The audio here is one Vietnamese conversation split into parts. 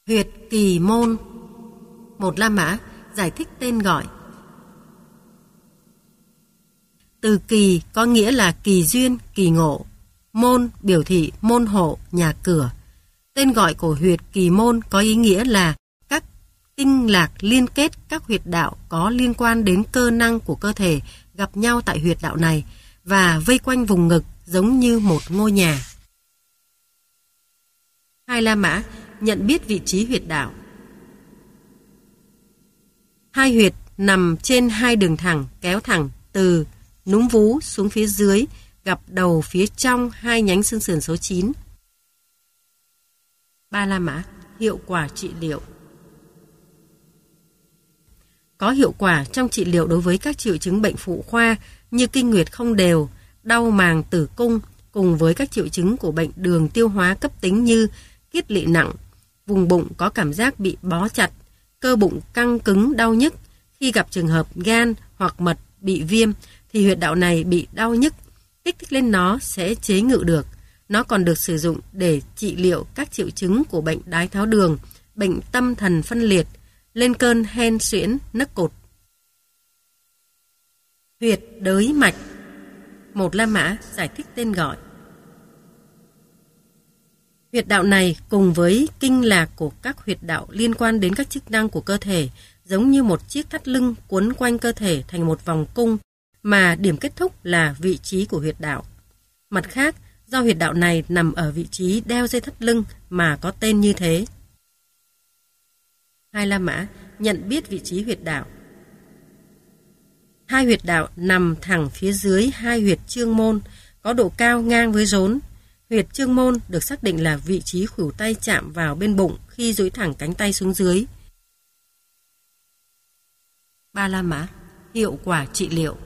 Huyệt kỳ môn. Một La Mã giải thích tên gọi. Từ kỳ có nghĩa là kỳ duyên, kỳ ngộ. Môn biểu thị môn hộ, nhà cửa. Tên gọi của huyệt kỳ môn có ý nghĩa là các kinh lạc liên kết các huyệt đạo có liên quan đến cơ năng của cơ thể gặp nhau tại huyệt đạo này và vây quanh vùng ngực giống như một ngôi nhà. Hai La Mã nhận biết vị trí huyệt đạo. Hai huyệt nằm trên hai đường thẳng kéo thẳng từ núm vú xuống phía dưới, gặp đầu phía trong hai nhánh xương sườn số 9. Ba La Mã hiệu quả trị liệu. Có hiệu quả trong trị liệu đối với các triệu chứng bệnh phụ khoa như kinh nguyệt không đều, đau màng tử cung cùng với các triệu chứng của bệnh đường tiêu hóa cấp tính như kiết lỵ nặng, vùng bụng có cảm giác bị bó chặt, cơ bụng căng cứng đau nhức. Khi gặp trường hợp gan hoặc mật bị viêm thì huyệt đạo này bị đau nhức, kích thích lên nó sẽ chế ngự được. Nó còn được sử dụng để trị liệu các triệu chứng của bệnh đái tháo đường, bệnh tâm thần phân liệt, lên cơn hen suyễn, nấc cột. Huyệt đới mạch. Một La Mã giải thích tên gọi. Huyệt đạo này cùng với kinh lạc của các huyệt đạo liên quan đến các chức năng của cơ thể, giống như một chiếc thắt lưng quấn quanh cơ thể thành một vòng cung, mà điểm kết thúc là vị trí của huyệt đạo. Mặt khác, do huyệt đạo này nằm ở vị trí đeo dây thắt lưng mà có tên như thế. Hai La Mã nhận biết vị trí huyệt đạo. Hai huyệt đạo nằm thẳng phía dưới hai huyệt chương môn, có độ cao ngang với rốn. Huyệt chương môn được xác định là vị trí khuỷu tay chạm vào bên bụng khi duỗi thẳng cánh tay xuống dưới. Ba La Mã hiệu quả trị liệu.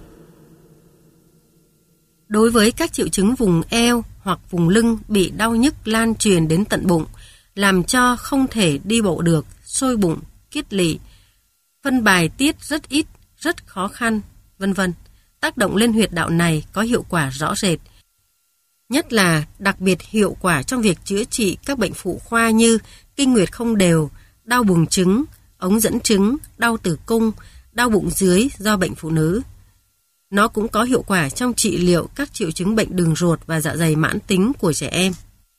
Đối với các triệu chứng vùng eo hoặc vùng lưng bị đau nhức lan truyền đến tận bụng, làm cho không thể đi bộ được, sôi bụng, kiết lỵ, phân bài tiết rất ít, rất khó khăn, vân vân, tác động lên huyệt đạo này có hiệu quả rõ rệt. Nhất là đặc biệt hiệu quả trong việc chữa trị các bệnh phụ khoa như kinh nguyệt không đều, đau buồng trứng, ống dẫn trứng, đau tử cung, đau bụng dưới do bệnh phụ nữ. Nó cũng có hiệu quả trong trị liệu các triệu chứng bệnh đường ruột và dạ dày mãn tính của trẻ em.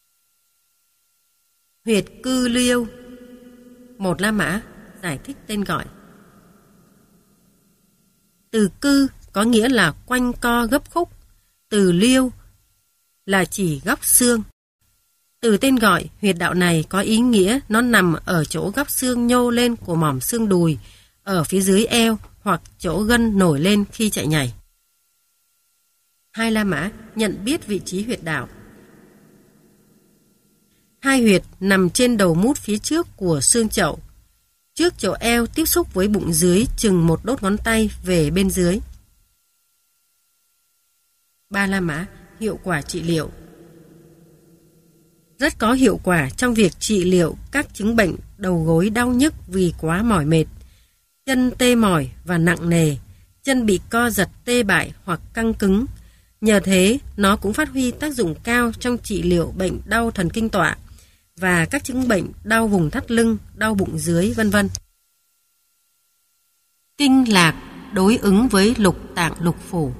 Huyệt cư liêu. Một La Mã giải thích tên gọi. Từ cư có nghĩa là quanh co gấp khúc, từ liêu là chỉ góc xương. Từ tên gọi, huyệt đạo này có ý nghĩa nó nằm ở chỗ góc xương nhô lên của mỏm xương đùi, ở phía dưới eo hoặc chỗ gân nổi lên khi chạy nhảy. Hai La Mã nhận biết vị trí huyệt đạo. Hai huyệt nằm trên đầu mút phía trước của xương chậu. Trước chỗ eo tiếp xúc với bụng dưới chừng một đốt ngón tay về bên dưới. Ba La Mã hiệu quả trị liệu. Rất có hiệu quả trong việc trị liệu các chứng bệnh đầu gối đau nhức vì quá mỏi mệt, chân tê mỏi và nặng nề, chân bị co giật tê bại hoặc căng cứng. Nhờ thế, nó cũng phát huy tác dụng cao trong trị liệu bệnh đau thần kinh tọa và các chứng bệnh đau vùng thắt lưng, đau bụng dưới, vân vân. Kinh lạc đối ứng với lục tạng lục phủ.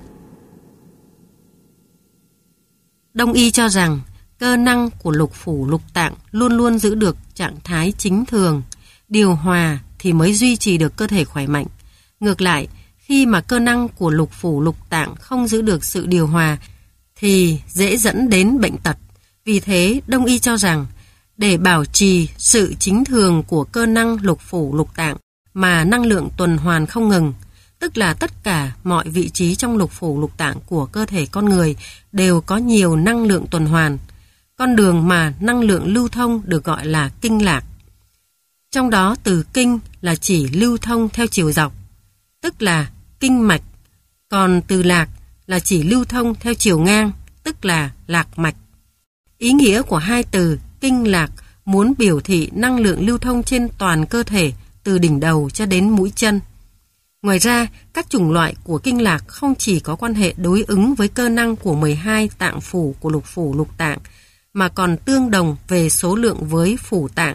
Đông y cho rằng cơ năng của lục phủ lục tạng luôn luôn giữ được trạng thái chính thường, điều hòa thì mới duy trì được cơ thể khỏe mạnh. Ngược lại, khi mà cơ năng của lục phủ lục tạng không giữ được sự điều hòa thì dễ dẫn đến bệnh tật. Vì thế, Đông y cho rằng để bảo trì sự chính thường của cơ năng lục phủ lục tạng mà năng lượng tuần hoàn không ngừng, tức là tất cả mọi vị trí trong lục phủ lục tạng của cơ thể con người đều có nhiều năng lượng tuần hoàn. Con đường mà năng lượng lưu thông được gọi là kinh lạc. Trong đó từ kinh là chỉ lưu thông theo chiều dọc, tức là kinh mạch, còn từ lạc là chỉ lưu thông theo chiều ngang, tức là lạc mạch. Ý nghĩa của hai từ kinh lạc muốn biểu thị năng lượng lưu thông trên toàn cơ thể từ đỉnh đầu cho đến mũi chân. Ngoài ra, các chủng loại của kinh lạc không chỉ có quan hệ đối ứng với cơ năng của 12 tạng phủ của lục phủ lục tạng, mà còn tương đồng về số lượng với phủ tạng,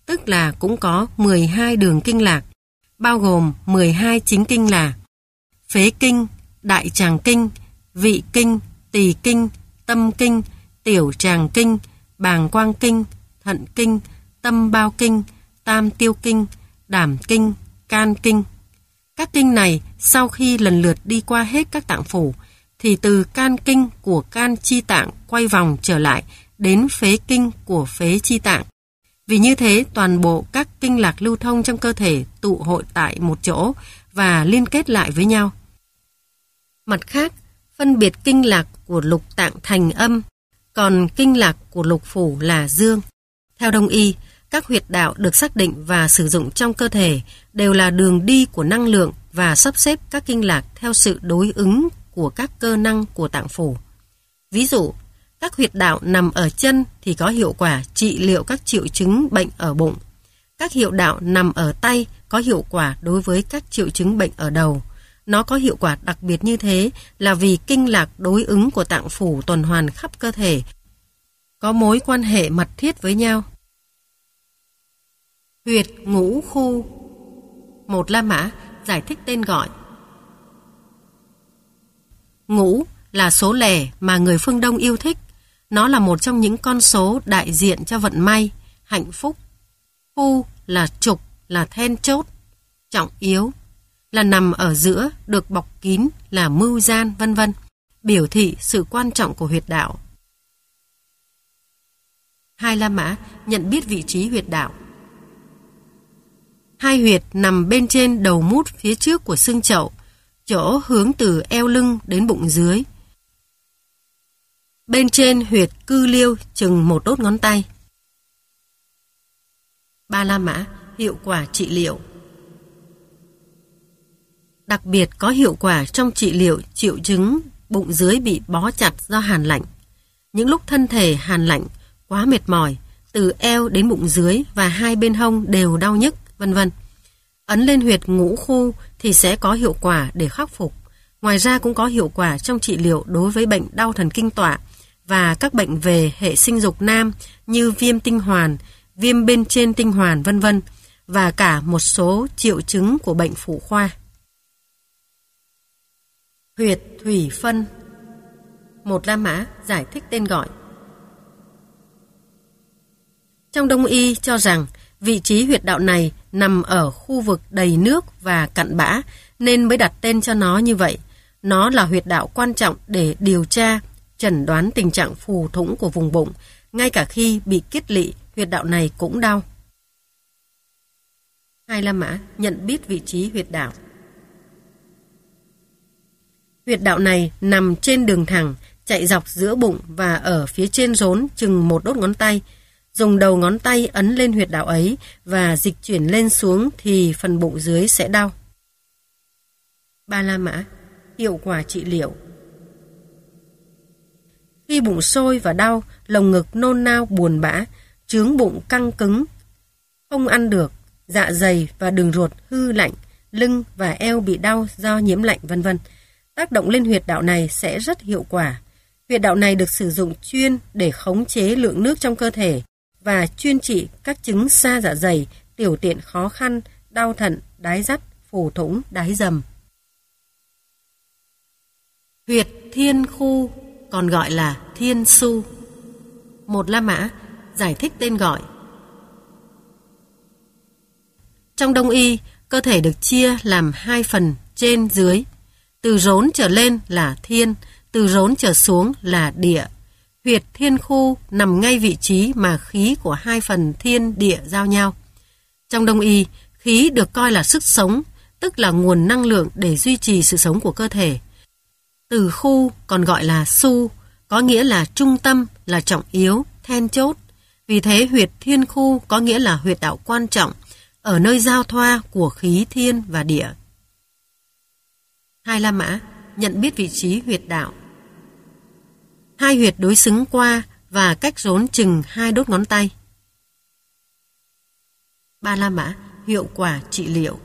tức là cũng có 12 đường kinh lạc, bao gồm 12 chính kinh là phế kinh, đại tràng kinh, vị kinh, tỳ kinh, tâm kinh, tiểu tràng kinh, bàng quang kinh, thận kinh, tâm bao kinh, tam tiêu kinh, đảm kinh, can kinh. Các kinh này sau khi lần lượt đi qua hết các tạng phủ thì từ can kinh của can chi tạng quay vòng trở lại đến phế kinh của phế chi tạng. Vì như thế toàn bộ các kinh lạc lưu thông trong cơ thể tụ hội tại một chỗ và liên kết lại với nhau. Mặt khác, phân biệt kinh lạc của lục tạng thành âm, còn kinh lạc của lục phủ là dương. Theo Đông y, các huyệt đạo được xác định và sử dụng trong cơ thể đều là đường đi của năng lượng và sắp xếp các kinh lạc theo sự đối ứng của các cơ năng của tạng phủ. Ví dụ, các huyệt đạo nằm ở chân thì có hiệu quả trị liệu các triệu chứng bệnh ở bụng. Các huyệt đạo nằm ở tay có hiệu quả đối với các triệu chứng bệnh ở đầu. Nó có hiệu quả đặc biệt như thế là vì kinh lạc đối ứng của tạng phủ tuần hoàn khắp cơ thể có mối quan hệ mật thiết với nhau. Huyệt ngũ khu. Một La Mã giải thích tên gọi. Ngũ là số lẻ mà người phương Đông yêu thích. Nó là một trong những con số đại diện cho vận may, hạnh phúc. Khu là trục, là then chốt, trọng yếu, là nằm ở giữa, được bọc kín, là mưu gian, vân vân, biểu thị sự quan trọng của huyệt đạo. Hai La Mã nhận biết vị trí huyệt đạo. Hai huyệt nằm bên trên đầu mút phía trước của xương chậu, chỗ hướng từ eo lưng đến bụng dưới. Bên trên huyệt cư liêu chừng một đốt ngón tay. Ba La Mã hiệu quả trị liệu. Đặc biệt có hiệu quả trong trị liệu triệu chứng bụng dưới bị bó chặt do hàn lạnh. Những lúc thân thể hàn lạnh, quá mệt mỏi, từ eo đến bụng dưới và hai bên hông đều đau nhức, vân vân. Ấn lên huyệt ngũ khu thì sẽ có hiệu quả để khắc phục. Ngoài ra cũng có hiệu quả trong trị liệu đối với bệnh đau thần kinh tọa và các bệnh về hệ sinh dục nam như viêm tinh hoàn, viêm bên trên tinh hoàn, vân vân, và cả một số triệu chứng của bệnh phụ khoa. Huyệt thủy phân. Một La Mã giải thích tên gọi. Trong Đông y cho rằng vị trí huyệt đạo này nằm ở khu vực đầy nước và cặn bã nên mới đặt tên cho nó như vậy. Nó là huyệt đạo quan trọng để điều tra, chẩn đoán tình trạng phù thủng của vùng bụng. Ngay cả khi bị kiết lỵ, huyệt đạo này cũng đau. Hai La Mã nhận biết vị trí huyệt đạo. Huyệt đạo này nằm trên đường thẳng, chạy dọc giữa bụng và ở phía trên rốn chừng một đốt ngón tay. Dùng đầu ngón tay ấn lên huyệt đạo ấy và dịch chuyển lên xuống thì phần bụng dưới sẽ đau. Ba La Mã hiệu quả trị liệu. Khi bụng sôi và đau, lồng ngực nôn nao buồn bã, chướng bụng căng cứng, không ăn được, dạ dày và đường ruột hư lạnh, lưng và eo bị đau do nhiễm lạnh, vân vân. Tác động lên huyệt đạo này sẽ rất hiệu quả. Huyệt đạo này được sử dụng chuyên để khống chế lượng nước trong cơ thể và chuyên trị các chứng sa dạ dày, tiểu tiện khó khăn, đau thận, đái dắt, phù thủng, đái dầm. Huyệt thiên khu, còn gọi là thiên su. Một La Mã giải thích tên gọi. Trong Đông y, cơ thể được chia làm hai phần trên dưới. Từ rốn trở lên là thiên, từ rốn trở xuống là địa. Huyệt thiên khu nằm ngay vị trí mà khí của hai phần thiên địa giao nhau. Trong Đông y, khí được coi là sức sống, tức là nguồn năng lượng để duy trì sự sống của cơ thể. Từ khu còn gọi là su, có nghĩa là trung tâm, là trọng yếu, then chốt. Vì thế huyệt thiên khu có nghĩa là huyệt đạo quan trọng, ở nơi giao thoa của khí thiên và địa. Hai La Mã nhận biết vị trí huyệt đạo. Hai huyệt đối xứng qua và cách rốn chừng 2 đốt ngón tay. Ba La Mã hiệu quả trị liệu.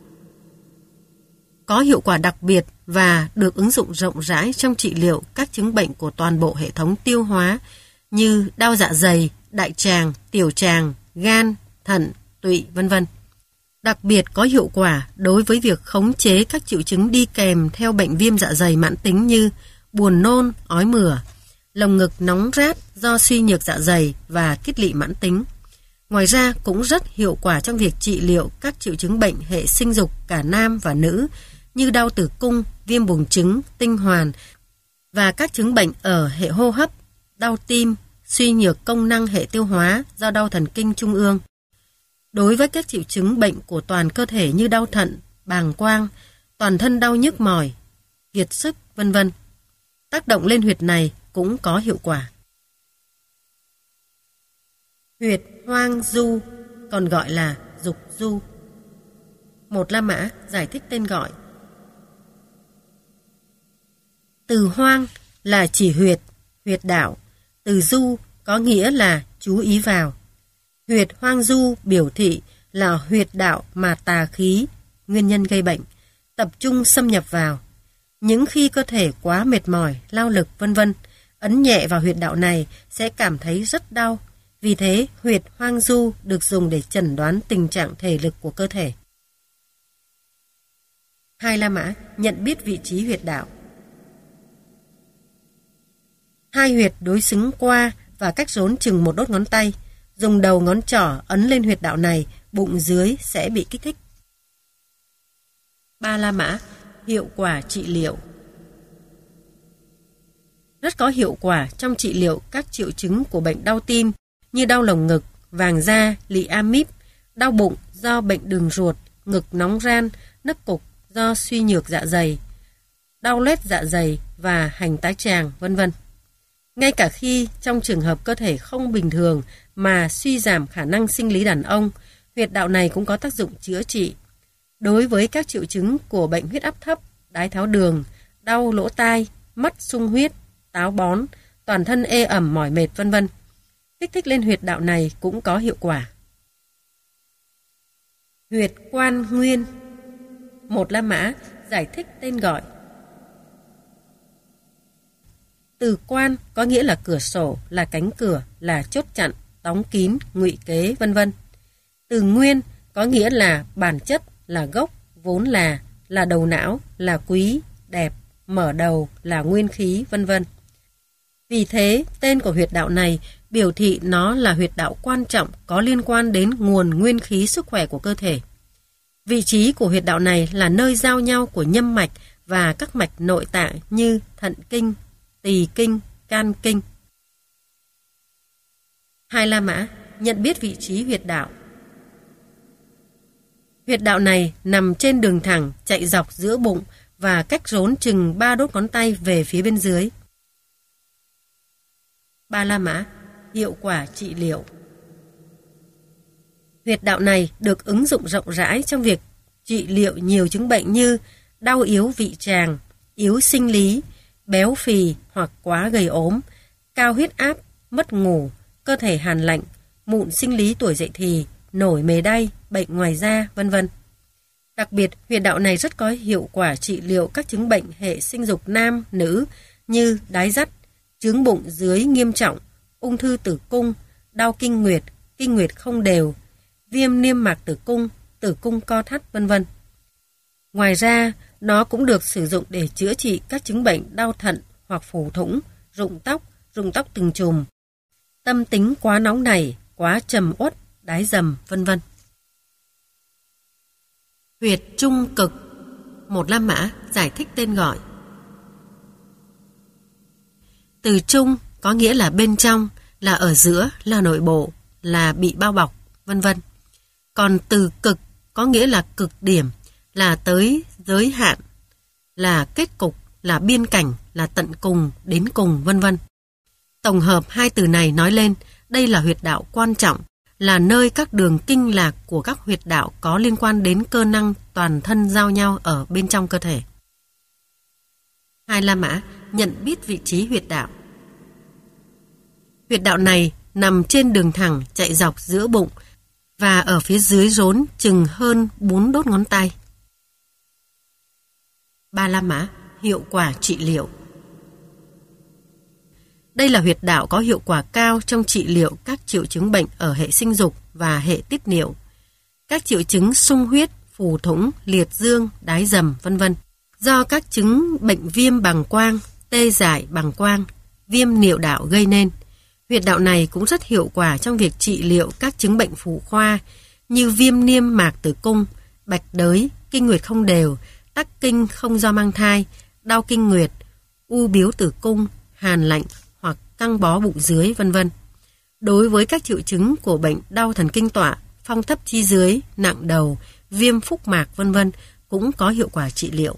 Có hiệu quả đặc biệt và được ứng dụng rộng rãi trong trị liệu các chứng bệnh của toàn bộ hệ thống tiêu hóa như đau dạ dày, đại tràng, tiểu tràng, gan, thận, tụy, vân vân. Đặc biệt có hiệu quả đối với việc khống chế các triệu chứng đi kèm theo bệnh viêm dạ dày mãn tính như buồn nôn, ói mửa, lồng ngực nóng rát do suy nhược dạ dày và kít lỵ mãn tính. Ngoài ra cũng rất hiệu quả trong việc trị liệu các triệu chứng bệnh hệ sinh dục cả nam và nữ như đau tử cung, viêm buồng trứng, tinh hoàn và các chứng bệnh ở hệ hô hấp, đau tim, suy nhược công năng hệ tiêu hóa do đau thần kinh trung ương. Đối với các triệu chứng bệnh của toàn cơ thể như đau thận, bàng quang, toàn thân đau nhức mỏi, kiệt sức, vân vân, tác động lên huyệt này cũng có hiệu quả. Huyệt hoang du, còn gọi là dục du. Một La Mã giải thích tên gọi. Từ hoang là chỉ huyệt, huyệt đạo. Từ du có nghĩa là chú ý vào. Huyệt hoang du biểu thị là huyệt đạo mà tà khí, nguyên nhân gây bệnh, tập trung xâm nhập vào. Những khi cơ thể quá mệt mỏi, lao lực, vân vân, ấn nhẹ vào huyệt đạo này sẽ cảm thấy rất đau. Vì thế, huyệt hoang du được dùng để chẩn đoán tình trạng thể lực của cơ thể. 2 La Mã nhận biết vị trí huyệt đạo. 2 huyệt đối xứng qua và cách rốn chừng 1 đốt ngón tay. Dùng đầu ngón trỏ ấn lên huyệt đạo này, bụng dưới sẽ bị kích thích. 3 La Mã hiệu quả trị liệu. Rất có hiệu quả trong trị liệu các triệu chứng của bệnh đau tim như đau lồng ngực, vàng da, lị amip, đau bụng do bệnh đường ruột, ngực nóng ran, nấc cục do suy nhược dạ dày, đau loét dạ dày và hành tá tràng, vân vân. Ngay cả khi trong trường hợp cơ thể không bình thường mà suy giảm khả năng sinh lý đàn ông, huyệt đạo này cũng có tác dụng chữa trị. Đối với các triệu chứng của bệnh huyết áp thấp, đái tháo đường, đau lỗ tai, mắt sung huyết, táo bón, toàn thân ê ẩm mỏi mệt, vân vân, kích thích lên huyệt đạo này cũng có hiệu quả. Huyệt quan nguyên. Một La Mã giải thích tên gọi. Từ quan có nghĩa là cửa sổ, là cánh cửa, là chốt chặn, đóng kín, ngụy kế, vân vân. Từ nguyên có nghĩa là bản chất, là gốc, vốn là đầu não, là quý, đẹp, mở đầu, là nguyên khí, vân vân. Vì thế, tên của huyệt đạo này biểu thị nó là huyệt đạo quan trọng có liên quan đến nguồn nguyên khí sức khỏe của cơ thể. Vị trí của huyệt đạo này là nơi giao nhau của nhâm mạch và các mạch nội tạng như thận kinh, tỳ kinh, can kinh. 2 La Mã nhận biết vị trí huyệt đạo. Huyệt đạo này nằm trên đường thẳng chạy dọc giữa bụng và cách rốn chừng 3 đốt ngón tay về phía bên dưới. 3 La Mã hiệu quả trị liệu. Huyệt đạo này được ứng dụng rộng rãi trong việc trị liệu nhiều chứng bệnh như đau yếu vị tràng, yếu sinh lý, béo phì hoặc quá gầy ốm, cao huyết áp, mất ngủ, cơ thể hàn lạnh, mụn sinh lý tuổi dậy thì, nổi mề đay, bệnh ngoài da, vân vân. Đặc biệt, huyệt đạo này rất có hiệu quả trị liệu các chứng bệnh hệ sinh dục nam, nữ như đái dắt, chướng bụng dưới nghiêm trọng, ung thư tử cung, đau kinh nguyệt không đều, viêm niêm mạc tử cung co thắt, vân vân. Ngoài ra, nó cũng được sử dụng để chữa trị các chứng bệnh đau thận hoặc phù thủng, rụng tóc từng chùm, tâm tính quá nóng nảy, quá trầm uất, đái dầm, vân vân. Huyệt trung cực. Một La Mã giải thích tên gọi. Từ trung có nghĩa là bên trong, là ở giữa, là nội bộ, là bị bao bọc, vân vân. Còn từ cực có nghĩa là cực điểm, là tới giới hạn, là kết cục, là biên cảnh, là tận cùng, đến cùng, vân vân. Tổng hợp 2 từ này nói lên, đây là huyệt đạo quan trọng, là nơi các đường kinh lạc của các huyệt đạo có liên quan đến cơ năng toàn thân giao nhau ở bên trong cơ thể. 2 La Mã nhận biết vị trí huyệt đạo. Huyệt đạo này nằm trên đường thẳng chạy dọc giữa bụng và ở phía dưới rốn chừng hơn 4 đốt ngón tay. 3 La Mã hiệu quả trị liệu. Đây là huyệt đạo có hiệu quả cao trong trị liệu các triệu chứng bệnh ở hệ sinh dục và hệ tiết niệu. Các triệu chứng sung huyết, phù thủng, liệt dương, đái dầm, vân vân. Do các chứng bệnh viêm bàng quang, tê dại bàng quang, viêm niệu đạo gây nên. Huyệt đạo này cũng rất hiệu quả trong việc trị liệu các chứng bệnh phụ khoa như viêm niêm mạc tử cung, bạch đới, kinh nguyệt không đều, tắc kinh không do mang thai, đau kinh nguyệt, u bướu tử cung, hàn lạnh hoặc căng bó bụng dưới, vân vân. Đối với các triệu chứng của bệnh đau thần kinh tọa, phong thấp chi dưới, nặng đầu, viêm phúc mạc, vân vân cũng có hiệu quả trị liệu.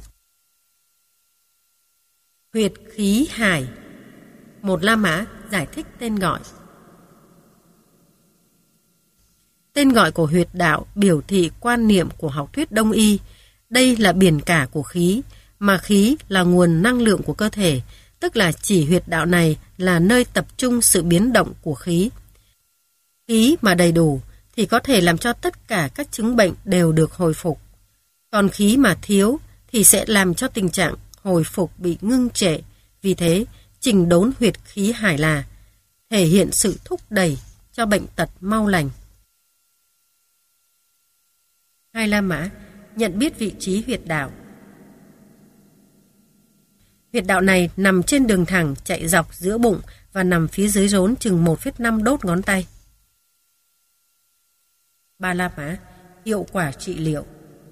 Huyệt khí hải. Một La Mã giải thích tên gọi. Tên gọi của huyệt đạo biểu thị quan niệm của học thuyết Đông y. Đây là biển cả của khí, mà khí là nguồn năng lượng của cơ thể, tức là chỉ huyệt đạo này là nơi tập trung sự biến động của khí. Khí mà đầy đủ thì có thể làm cho tất cả các chứng bệnh đều được hồi phục. Còn khí mà thiếu thì sẽ làm cho tình trạng hồi phục bị ngưng trệ. Vì thế, chỉnh đốn huyệt khí hải là thể hiện sự thúc đẩy cho bệnh tật mau lành. Hai La Mã nhận biết vị trí huyệt đạo. Huyệt đạo này nằm trên đường thẳng chạy dọc giữa bụng và nằm phía dưới rốn chừng 1,5 đốt ngón tay. Ba La Mã hiệu quả trị liệu.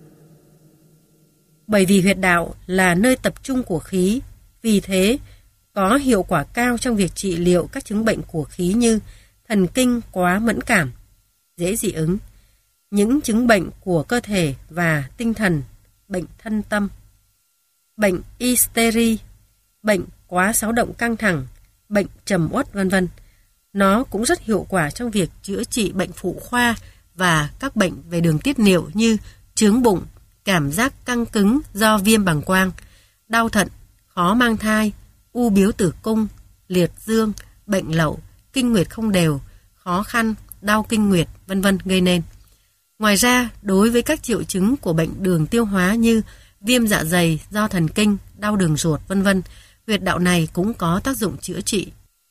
Bởi vì huyệt đạo là nơi tập trung của khí, vì thế có hiệu quả cao trong việc trị liệu các chứng bệnh của khí như thần kinh quá mẫn cảm, dễ dị ứng, những chứng bệnh của cơ thể và tinh thần, bệnh thân tâm, bệnh hysteria, bệnh quá xáo động căng thẳng, bệnh trầm uất, vân vân. Nó cũng rất hiệu quả trong việc chữa trị bệnh phụ khoa và các bệnh về đường tiết niệu như chướng bụng, cảm giác căng cứng do viêm bàng quang, đau thận, khó mang thai, u bướu tử cung, liệt dương, bệnh lậu, kinh nguyệt không đều, khó khăn, đau kinh nguyệt, vân vân gây nên. Ngoài ra, đối với các triệu chứng của bệnh đường tiêu hóa như viêm dạ dày do thần kinh, đau đường ruột, vân vân, huyệt đạo này cũng có tác dụng chữa trị.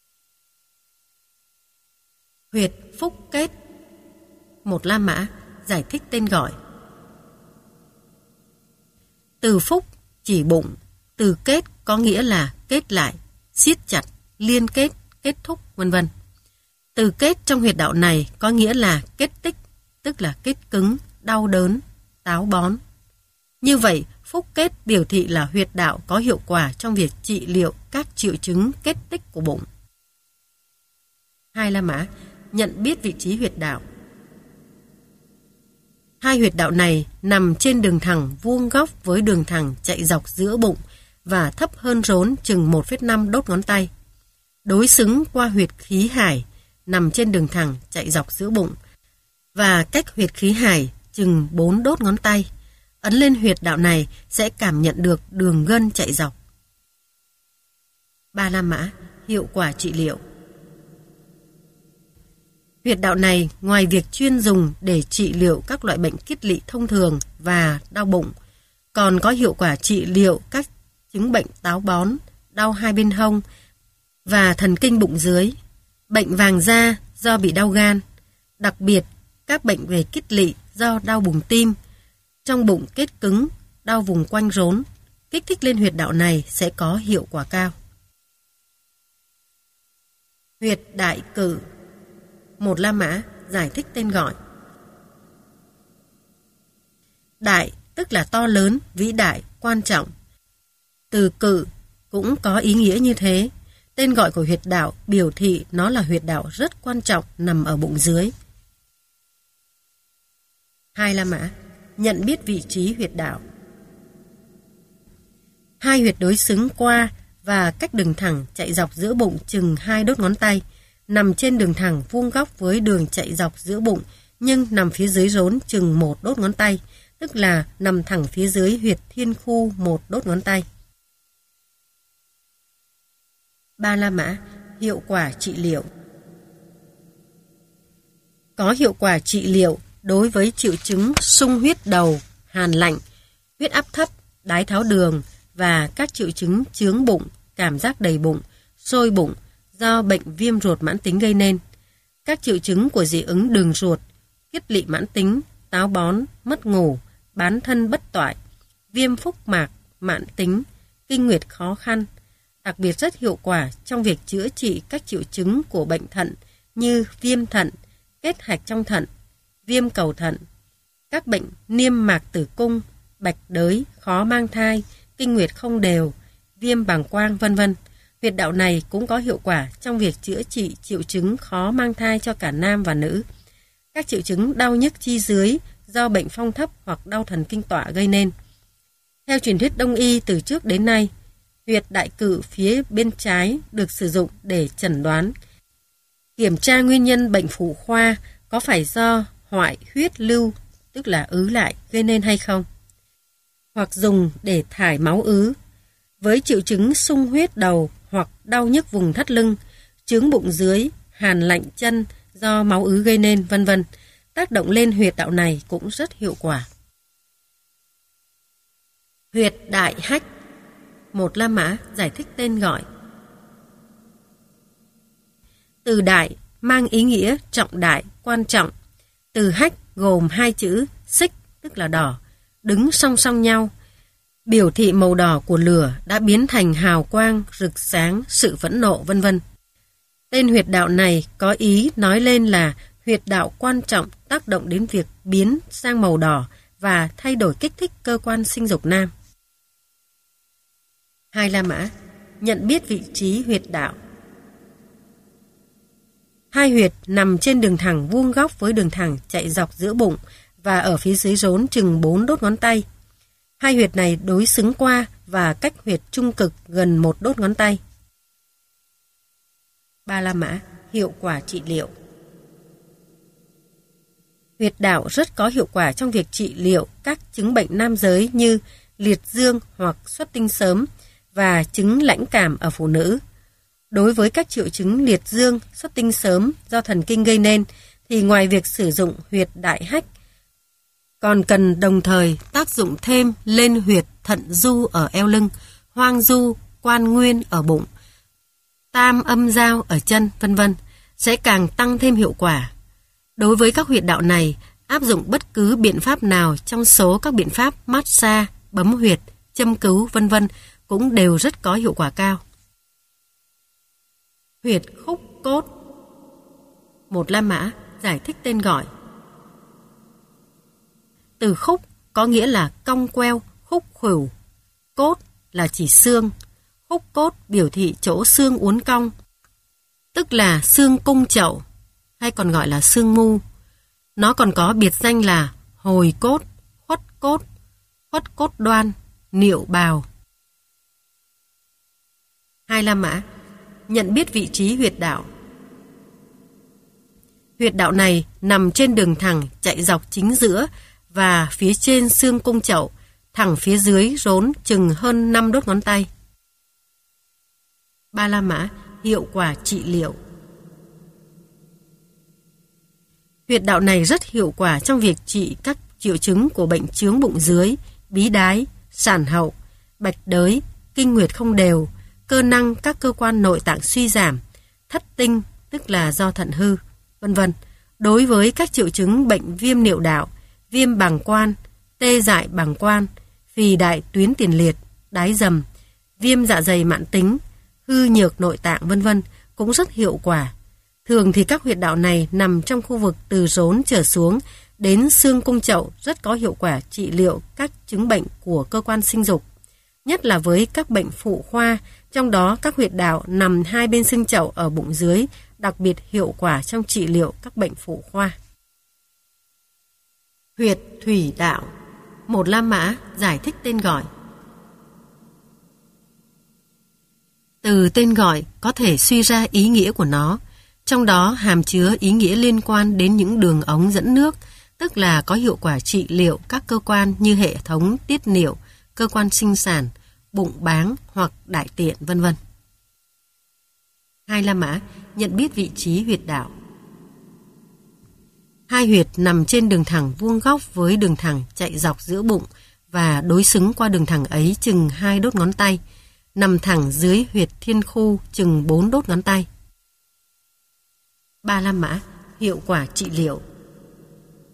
Huyệt phúc kết. Một La Mã giải thích tên gọi. Từ phúc chỉ bụng, từ kết có nghĩa là kết lại, siết chặt, liên kết, kết thúc, vân vân. Từ kết trong huyệt đạo này có nghĩa là kết tích, tức là kết cứng, đau đớn, táo bón. Như vậy, phúc kết biểu thị là huyệt đạo có hiệu quả trong việc trị liệu các triệu chứng kết tích của bụng. Hai La Mã nhận biết vị trí huyệt đạo. Hai huyệt đạo này nằm trên đường thẳng vuông góc với đường thẳng chạy dọc giữa bụng và thấp hơn rốn chừng 1,5 đốt ngón tay. Đối xứng qua huyệt khí hải nằm trên đường thẳng chạy dọc giữa bụng và cách huyệt khí hải chừng 4 đốt ngón tay. Ấn lên huyệt đạo này sẽ cảm nhận được đường gân chạy dọc. Ba La Mã hiệu quả trị liệu. Huyệt đạo này ngoài việc chuyên dùng để trị liệu các loại bệnh kiết lỵ thông thường và đau bụng, còn có hiệu quả trị liệu các chứng bệnh táo bón, đau hai bên hông và thần kinh bụng dưới, bệnh vàng da do bị đau gan, đặc biệt các bệnh về kiết lỵ do đau buồng tim, trong bụng kết cứng, đau vùng quanh rốn, kích thích lên huyệt đạo này sẽ có hiệu quả cao. Huyệt đại cử. Một La Mã giải thích tên gọi. Đại tức là to lớn, vĩ đại, quan trọng. Từ cử cũng có ý nghĩa như thế. Tên gọi của huyệt đạo biểu thị nó là huyệt đạo rất quan trọng nằm ở bụng dưới. Hai La Mã nhận biết vị trí huyệt đạo. Hai huyệt đối xứng qua và cách đường thẳng chạy dọc giữa bụng chừng 2 đốt ngón tay, nằm trên đường thẳng vuông góc với đường chạy dọc giữa bụng nhưng nằm phía dưới rốn chừng 1 đốt ngón tay, tức là nằm thẳng phía dưới huyệt thiên khu 1 đốt ngón tay. Ba La Mã hiệu quả trị liệu. Có hiệu quả trị liệu đối với triệu chứng sung huyết đầu, hàn lạnh, huyết áp thấp, đái tháo đường và các triệu chứng chướng bụng, cảm giác đầy bụng, sôi bụng do bệnh viêm ruột mãn tính gây nên. Các triệu chứng của dị ứng đường ruột kiết lỵ mãn tính, táo bón, mất ngủ, bán thân bất toại, viêm phúc mạc, mãn tính, kinh nguyệt khó khăn. Đặc biệt rất hiệu quả trong việc chữa trị các triệu chứng của bệnh thận như viêm thận, kết hạch trong thận, viêm cầu thận, các bệnh niêm mạc tử cung, bạch đới, khó mang thai, kinh nguyệt không đều, viêm bàng quang, vân vân. Huyệt đạo này cũng có hiệu quả trong việc chữa trị triệu chứng khó mang thai cho cả nam và nữ. Các triệu chứng đau nhức chi dưới do bệnh phong thấp hoặc đau thần kinh tọa gây nên. Theo truyền thuyết Đông y từ trước đến nay, huyệt đại cự phía bên trái được sử dụng để chẩn đoán, kiểm tra nguyên nhân bệnh phụ khoa có phải do hoại huyết lưu, tức là ứ lại, gây nên hay không, hoặc dùng để thải máu ứ. Với triệu chứng sung huyết đầu hoặc đau nhức vùng thắt lưng, chướng bụng dưới, hàn lạnh chân do máu ứ gây nên, vân vân, tác động lên huyệt đạo này cũng rất hiệu quả. Huyệt đại hách. Một La Mã giải thích tên gọi. Từ đại mang ý nghĩa trọng đại, quan trọng. Từ hách gồm hai chữ xích, tức là đỏ, đứng song song nhau, biểu thị màu đỏ của lửa đã biến thành hào quang, rực sáng, sự phẫn nộ, vân vân. Tên huyệt đạo này có ý nói lên là huyệt đạo quan trọng tác động đến việc biến sang màu đỏ và thay đổi kích thích cơ quan sinh dục nam. Hai La Mã nhận biết vị trí huyệt đạo. Hai huyệt nằm trên đường thẳng vuông góc với đường thẳng chạy dọc giữa bụng và ở phía dưới rốn chừng 4 đốt ngón tay. Hai huyệt này đối xứng qua và cách huyệt trung cực gần 1 đốt ngón tay. Ba La Mã hiệu quả trị liệu. Huyệt đạo rất có hiệu quả trong việc trị liệu các chứng bệnh nam giới như liệt dương hoặc xuất tinh sớm và chứng lãnh cảm ở phụ nữ. Đối với các triệu chứng liệt dương, xuất tinh sớm do thần kinh gây nên thì ngoài việc sử dụng huyệt đại hách, còn cần đồng thời tác dụng thêm lên huyệt thận du ở eo lưng, hoang du, quan nguyên ở bụng, tam âm giao ở chân, vân vân, sẽ càng tăng thêm hiệu quả. Đối với các huyệt đạo này, áp dụng bất cứ biện pháp nào trong số các biện pháp massage, bấm huyệt, châm cứu, vân vân cũng đều rất có hiệu quả cao. Huyệt khúc cốt. Một La Mã giải thích tên gọi. Từ khúc có nghĩa là cong queo, khúc khuỷu. Cốt là chỉ xương. Khúc cốt biểu thị chỗ xương uốn cong, tức là xương cung chậu, hay còn gọi là xương mu. Nó còn có biệt danh là hồi cốt, khuất cốt đoan, niệu bào. Hai La Mã nhận biết vị trí huyệt đạo. Huyệt đạo này nằm trên đường thẳng chạy dọc chính giữa và phía trên xương cung chậu, thẳng phía dưới rốn chừng hơn 5 đốt ngón tay. Ba La Mã hiệu quả trị liệu. Huyệt đạo này rất hiệu quả trong việc trị các triệu chứng của bệnh chướng bụng dưới, bí đái, sản hậu, bạch đới, kinh nguyệt không đều, cơ năng các cơ quan nội tạng suy giảm, thất tinh, tức là do thận hư, vân vân. Đối với các triệu chứng bệnh viêm niệu đạo, viêm bàng quang, tê dại bàng quang, phì đại tuyến tiền liệt, đái dầm, viêm dạ dày mãn tính, hư nhược nội tạng, vân vân cũng rất hiệu quả. Thường thì các huyệt đạo này nằm trong khu vực từ rốn trở xuống đến xương cung chậu, rất có hiệu quả trị liệu các chứng bệnh của cơ quan sinh dục, nhất là với các bệnh phụ khoa, trong đó các huyệt đạo nằm hai bên xương chậu ở bụng dưới đặc biệt hiệu quả trong trị liệu các bệnh phụ khoa. Huyệt thủy đạo. Một La Mã giải thích tên gọi. Từ tên gọi có thể suy ra ý nghĩa của nó, trong đó hàm chứa ý nghĩa liên quan đến những đường ống dẫn nước, tức là có hiệu quả trị liệu các cơ quan như hệ thống tiết niệu, cơ quan sinh sản, bụng báng hoặc đại tiện, vân vân. Hai La Mã nhận biết vị trí huyệt đạo. Hai huyệt nằm trên đường thẳng vuông góc với đường thẳng chạy dọc giữa bụng và đối xứng qua đường thẳng ấy chừng 2 đốt ngón tay, nằm thẳng dưới huyệt thiên khu chừng 4 đốt ngón tay. Ba La Mã hiệu quả trị liệu.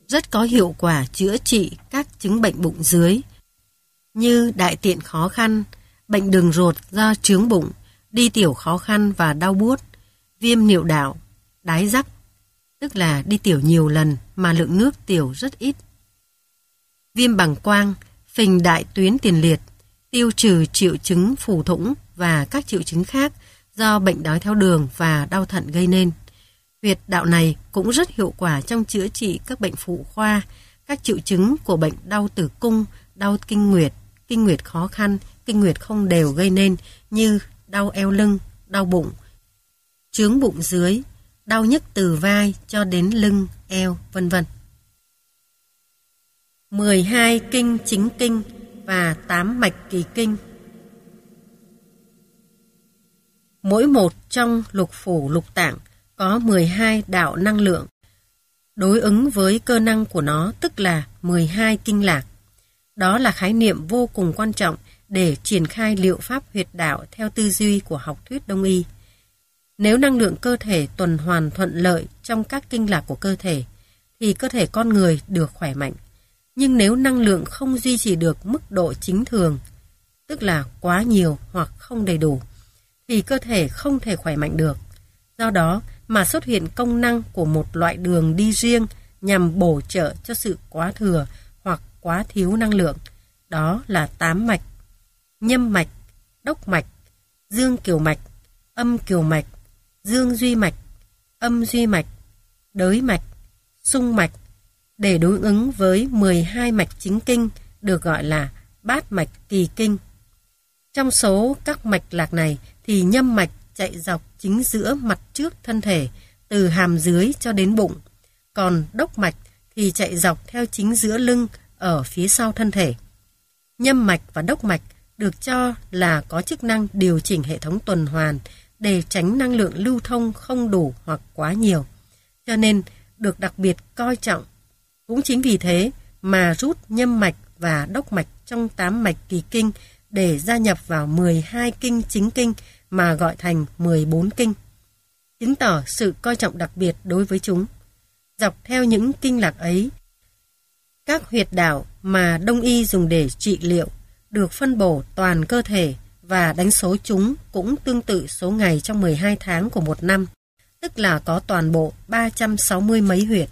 rất có hiệu quả chữa trị các chứng bệnh bụng dưới như đại tiện khó khăn, bệnh đường ruột do chướng bụng, đi tiểu khó khăn và đau buốt, viêm niệu đạo, đái dắc, tức là đi tiểu nhiều lần mà lượng nước tiểu rất ít, viêm bàng quang, phình đại tuyến tiền liệt, tiêu trừ triệu chứng phù thủng và các triệu chứng khác do bệnh đái tháo đường và đau thận gây nên. Huyệt đạo này cũng rất hiệu quả trong chữa trị các bệnh phụ khoa, các triệu chứng của bệnh đau tử cung, đau kinh nguyệt khó khăn, kinh nguyệt không đều gây nên như đau eo lưng, đau bụng, chướng bụng dưới, đau nhức từ vai cho đến lưng, eo, vân vân. 12 kinh chính kinh và 8 mạch kỳ kinh. Mỗi một trong lục phủ lục tạng có 12 đạo năng lượng, đối ứng với cơ năng của nó, tức là 12 kinh lạc. Đó là khái niệm vô cùng quan trọng để triển khai liệu pháp huyệt đạo theo tư duy của học thuyết Đông y. Nếu năng lượng cơ thể tuần hoàn thuận lợi trong các kinh lạc của cơ thể, thì cơ thể con người được khỏe mạnh. Nhưng nếu năng lượng không duy trì được mức độ chính thường, tức là quá nhiều hoặc không đầy đủ, thì cơ thể không thể khỏe mạnh được. Do đó mà xuất hiện công năng của một loại đường đi riêng nhằm bổ trợ cho sự quá thừa hoặc quá thiếu năng lượng. Đó là 8 mạch: nhâm mạch, đốc mạch, dương kiều mạch, âm kiều mạch, dương duy mạch, âm duy mạch, đới mạch, xung mạch, để đối ứng với 12 mạch chính kinh được gọi là bát mạch kỳ kinh. Trong số các mạch lạc này thì nhâm mạch chạy dọc chính giữa mặt trước thân thể, từ hàm dưới cho đến bụng. Còn đốc mạch thì chạy dọc theo chính giữa lưng ở phía sau thân thể. Nhâm mạch và đốc mạch được cho là có chức năng điều chỉnh hệ thống tuần hoàn để tránh năng lượng lưu thông không đủ hoặc quá nhiều, cho nên được đặc biệt coi trọng. Cũng chính vì thế mà rút nhâm mạch và đốc mạch trong 8 mạch kỳ kinh để gia nhập vào 12 kinh chính kinh mà gọi thành 14 kinh, chứng tỏ sự coi trọng đặc biệt đối với chúng. Dọc theo những kinh lạc ấy, các huyệt đạo mà Đông y dùng để trị liệu được phân bổ toàn cơ thể và đánh số chúng cũng tương tự số ngày trong 12 tháng của một năm, tức là có toàn bộ 360 mấy huyệt.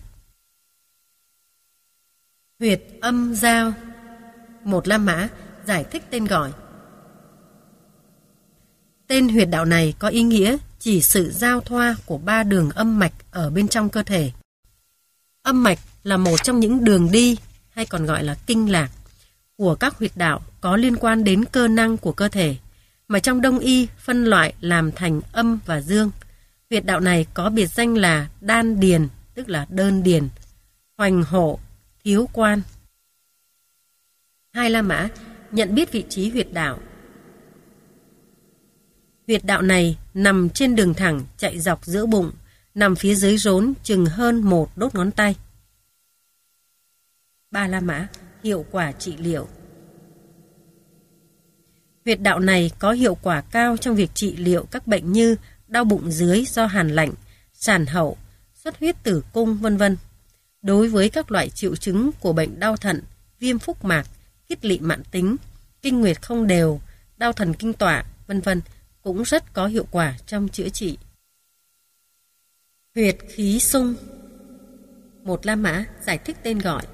Huyệt âm giao. Một La Mã giải thích tên gọi. Tên huyệt đạo này có ý nghĩa chỉ sự giao thoa của 3 đường âm mạch ở bên trong cơ thể. Âm mạch là một trong những đường đi, hay còn gọi là kinh lạc, của các huyệt đạo có liên quan đến cơ năng của cơ thể, mà trong Đông y phân loại làm thành âm và dương. Huyệt đạo này có biệt danh là đan điền, tức là đơn điền, hoành hộ, thiếu quan. Hai La Mã nhận biết vị trí huyệt đạo. Huyệt đạo này nằm trên đường thẳng chạy dọc giữa bụng, nằm phía dưới rốn chừng hơn 1 đốt ngón tay. Ba La Mã, hiệu quả trị liệu. Huyệt đạo này có hiệu quả cao trong việc trị liệu các bệnh như đau bụng dưới do hàn lạnh, sàn hậu, xuất huyết tử cung, vân vân. Đối với các loại triệu chứng của bệnh đau thận, viêm phúc mạc, hít lỵ mãn tính, kinh nguyệt không đều, đau thần kinh tọa, vân vân, cũng rất có hiệu quả trong chữa trị. Huyệt khí xung. Một La Mã giải thích tên gọi.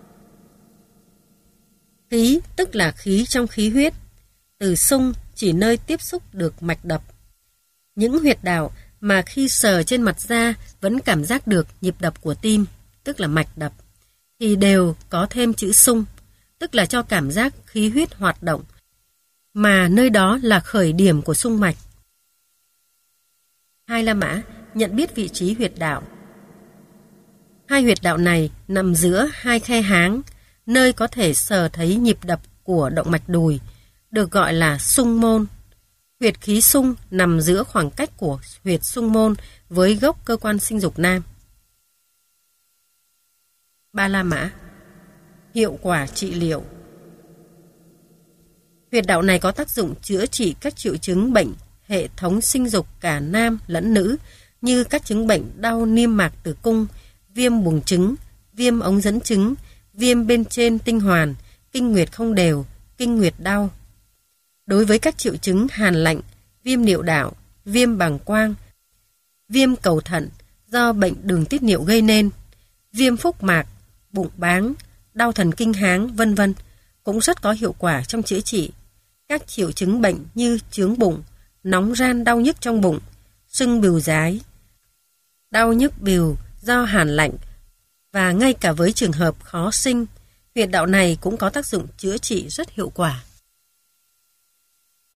Khí tức là khí trong khí huyết, từ xung chỉ nơi tiếp xúc được mạch đập. Những huyệt đạo mà khi sờ trên mặt da vẫn cảm giác được nhịp đập của tim, tức là mạch đập, thì đều có thêm chữ xung, tức là cho cảm giác khí huyết hoạt động, mà nơi đó là khởi điểm của xung mạch. Hai La Mã nhận biết vị trí huyệt đạo. Hai huyệt đạo này nằm giữa hai khe háng, nơi có thể sờ thấy nhịp đập của động mạch đùi, được gọi là xung môn. Huyệt khí xung nằm giữa khoảng cách của huyệt xung môn với gốc cơ quan sinh dục nam. Ba La Mã, hiệu quả trị liệu. Huyệt đạo này có tác dụng chữa trị các triệu chứng bệnh hệ thống sinh dục cả nam lẫn nữ, như các chứng bệnh đau niêm mạc tử cung, viêm buồng trứng, viêm ống dẫn trứng, viêm bên trên tinh hoàn, kinh nguyệt không đều, kinh nguyệt đau. Đối với các triệu chứng hàn lạnh, viêm niệu đạo, viêm bàng quang, viêm cầu thận do bệnh đường tiết niệu gây nên, viêm phúc mạc, bụng báng, đau thần kinh háng, vân vân cũng rất có hiệu quả trong chữa trị. Các triệu chứng bệnh như chướng bụng, nóng ran đau nhức trong bụng, sưng bìu dái, đau nhức bìu do hàn lạnh và ngay cả với trường hợp khó sinh, huyệt đạo này cũng có tác dụng chữa trị rất hiệu quả.